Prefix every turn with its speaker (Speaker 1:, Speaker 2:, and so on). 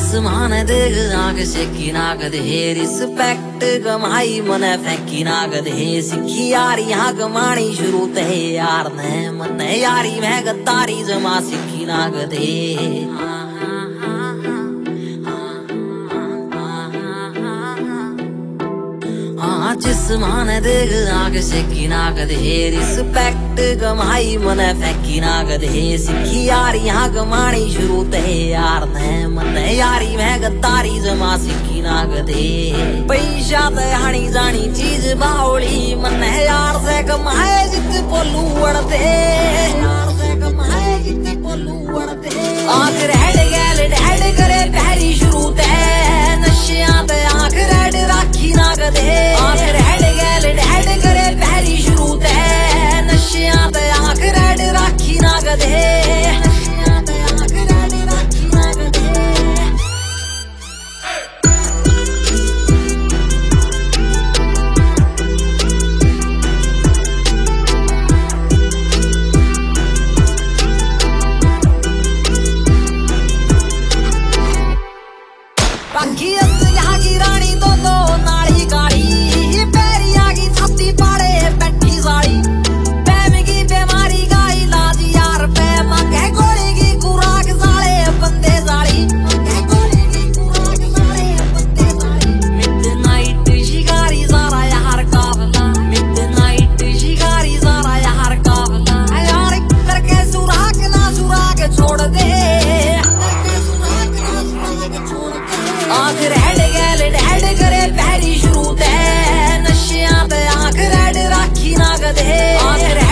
Speaker 1: जिस्मान देख आग सेकी ना कदे रिस्पेक्ट कमाई मने फेंकी ना कदे सिखी यारी यहाँ कमानी शुरू ते यार ने मन यारी मैं गद्दारी जमा सिखी ना कदे जिस्मान देख आग सेकी ना कदे रिस्पेक्ट कमाई मन फेंकी ना कदे सिखी यारी यहाँ कमानी शुरू ते यार ने मन यारी मैं गद्दारी जमा सिखी ना कदे पैसा ते हानी जानी चीज बावली मन यार से कमाए जित बोलू उड़ते यार से कमाए जित बोलू उड़ते आंख रेड गैल डेड करे पहली शुरू ते नशियां ते आंख रेड राखी ना कदे आंख रेड गैल डेड करे पहली शुरू ते नशियां ते आंख रेड राखी ना कदे नशियां ते आंख रेड राखी ना कदे बाकी यहाँ की रानी दो नाली गाड़ी पैरी आगी छाती पाड़े बैठी साड़ी पैम की बीमारी का इलाज यार पे मांगे गोली की खुराक साले बंदे साड़ी मांगे गोली की खुराक साले बंदे साड़ी मिडनाइट शिकारी सारा यार काफला मिडनाइट शिकारी सारा यार काफला यार करके सुराग ना सुराग छोड़ दे आंख रेड गैल डेड करे पहली शुरू ते नशियां ते आंख रेड राखी ना कदे आंख